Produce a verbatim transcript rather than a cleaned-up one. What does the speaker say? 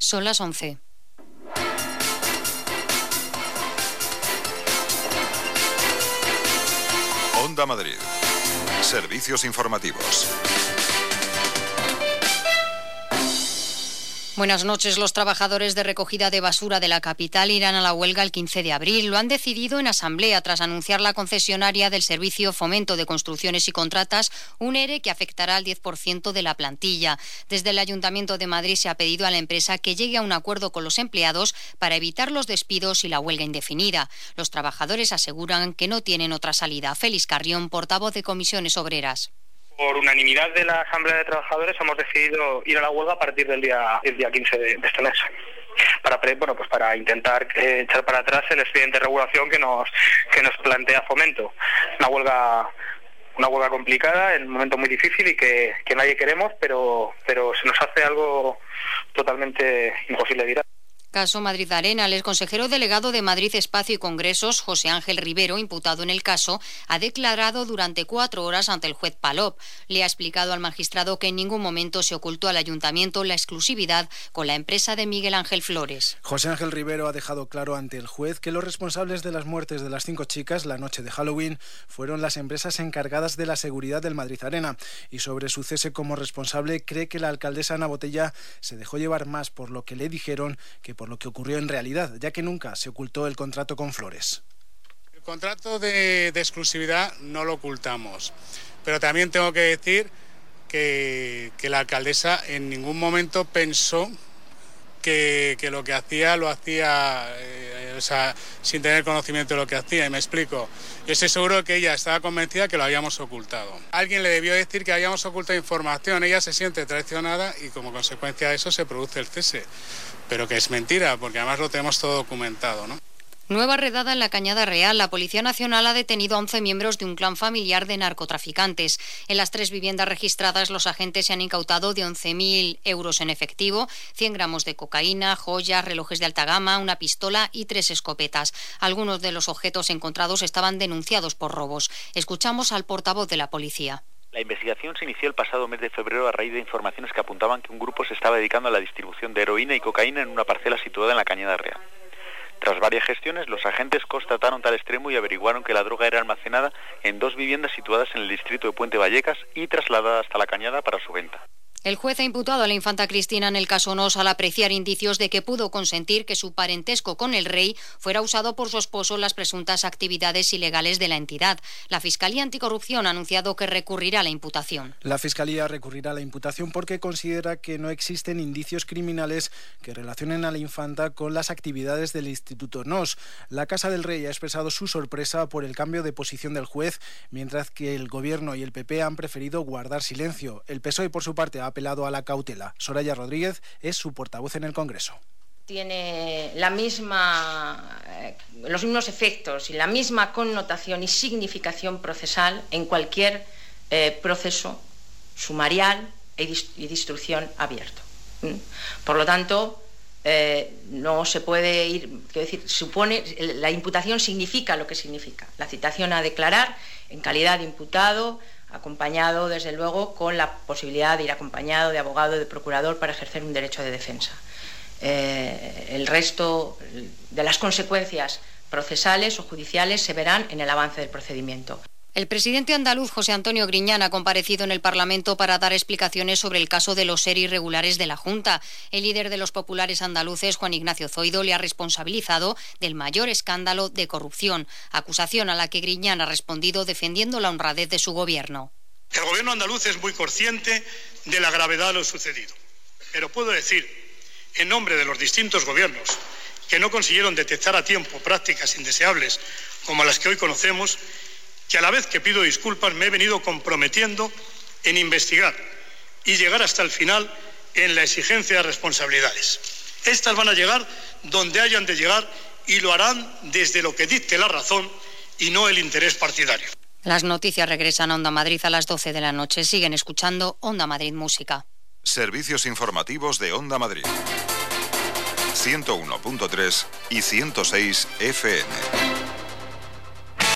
Son las once. Onda Madrid. Servicios informativos. Buenas noches. Los trabajadores de recogida de basura de la capital irán a la huelga el quince de abril. Lo han decidido en asamblea tras anunciar la concesionaria del Servicio Fomento de Construcciones y Contratas un ERE que afectará al diez por ciento de la plantilla. Desde el Ayuntamiento de Madrid se ha pedido a la empresa que llegue a un acuerdo con los empleados para evitar los despidos y la huelga indefinida. Los trabajadores aseguran que no tienen otra salida. Félix Carrión, portavoz de Comisiones Obreras. Por unanimidad de la Asamblea de Trabajadores hemos decidido ir a la huelga a partir del día, el día quince de, de este mes. Para bueno pues para intentar eh, echar para atrás el expediente de regulación que nos que nos plantea Fomento. Una huelga una huelga complicada, en un momento muy difícil y que, que nadie queremos, pero pero se nos hace algo totalmente imposible de ir. Caso Madrid Arena. El exconsejero delegado de Madrid Espacio y Congresos, José Ángel Rivero, imputado en el caso, ha declarado durante cuatro horas ante el juez Palop. Le ha explicado al magistrado que en ningún momento se ocultó al ayuntamiento la exclusividad con la empresa de Miguel Ángel Flores. José Ángel Rivero ha dejado claro ante el juez que los responsables de las muertes de las cinco chicas la noche de Halloween fueron las empresas encargadas de la seguridad del Madrid Arena, y sobre su cese como responsable cree que la alcaldesa Ana Botella se dejó llevar más por lo que le dijeron que por lo que ocurrió en realidad, ya que nunca se ocultó el contrato con Flores. El contrato de, de exclusividad no lo ocultamos, pero también tengo que decir que, que la alcaldesa en ningún momento pensó que, que lo que hacía lo hacía eh, o sea, sin tener conocimiento de lo que hacía, y me explico. Yo estoy seguro que ella estaba convencida que lo habíamos ocultado. Alguien le debió decir que habíamos ocultado información, ella se siente traicionada y como consecuencia de eso se produce el cese. Pero que es mentira, porque además lo tenemos todo documentado, ¿no? Nueva redada en la Cañada Real. La Policía Nacional ha detenido a once miembros de un clan familiar de narcotraficantes. En las tres viviendas registradas, los agentes se han incautado de once mil euros en efectivo, cien gramos de cocaína, joyas, relojes de alta gama, una pistola y tres escopetas. Algunos de los objetos encontrados estaban denunciados por robos. Escuchamos al portavoz de la policía. La investigación se inició el pasado mes de febrero a raíz de informaciones que apuntaban que un grupo se estaba dedicando a la distribución de heroína y cocaína en una parcela situada en la Cañada Real. Tras varias gestiones, los agentes constataron tal extremo y averiguaron que la droga era almacenada en dos viviendas situadas en el distrito de Puente Vallecas y trasladada hasta la Cañada para su venta. El juez ha imputado a la infanta Cristina en el caso Nos al apreciar indicios de que pudo consentir que su parentesco con el rey fuera usado por su esposo en las presuntas actividades ilegales de la entidad. La Fiscalía Anticorrupción ha anunciado que recurrirá a la imputación. La Fiscalía recurrirá a la imputación porque considera que no existen indicios criminales que relacionen a la infanta con las actividades del Instituto Nos. La Casa del Rey ha expresado su sorpresa por el cambio de posición del juez, mientras que el Gobierno y el P P han preferido guardar silencio. El P S O E, por su parte, ha apelado a la cautela. Soraya Rodríguez es su portavoz en el Congreso. Tiene la misma, eh, los mismos efectos y la misma connotación y significación procesal en cualquier eh, proceso sumarial y de instrucción abierto. ¿Mm? Por lo tanto, eh, no se puede ir, quiero decir, supone, la imputación significa lo que significa. La citación a declarar en calidad de imputado, acompañado, desde luego, con la posibilidad de ir acompañado de abogado, de procurador, para ejercer un derecho de defensa. Eh, el resto de las consecuencias procesales o judiciales se verán en el avance del procedimiento. El presidente andaluz José Antonio Griñán ha comparecido en el Parlamento para dar explicaciones sobre el caso de los E R E irregulares de la Junta. El líder de los populares andaluces, Juan Ignacio Zoido, le ha responsabilizado del mayor escándalo de corrupción, acusación a la que Griñán ha respondido defendiendo la honradez de su gobierno. El gobierno andaluz es muy consciente de la gravedad de lo sucedido, pero puedo decir, en nombre de los distintos gobiernos que no consiguieron detectar a tiempo prácticas indeseables como las que hoy conocemos, que a la vez que pido disculpas me he venido comprometiendo en investigar y llegar hasta el final en la exigencia de responsabilidades. Estas van a llegar donde hayan de llegar y lo harán desde lo que dicte la razón y no el interés partidario. Las noticias regresan a Onda Madrid a las doce de la noche. Siguen escuchando Onda Madrid Música. Servicios informativos de Onda Madrid. ciento uno punto tres y ciento seis F M.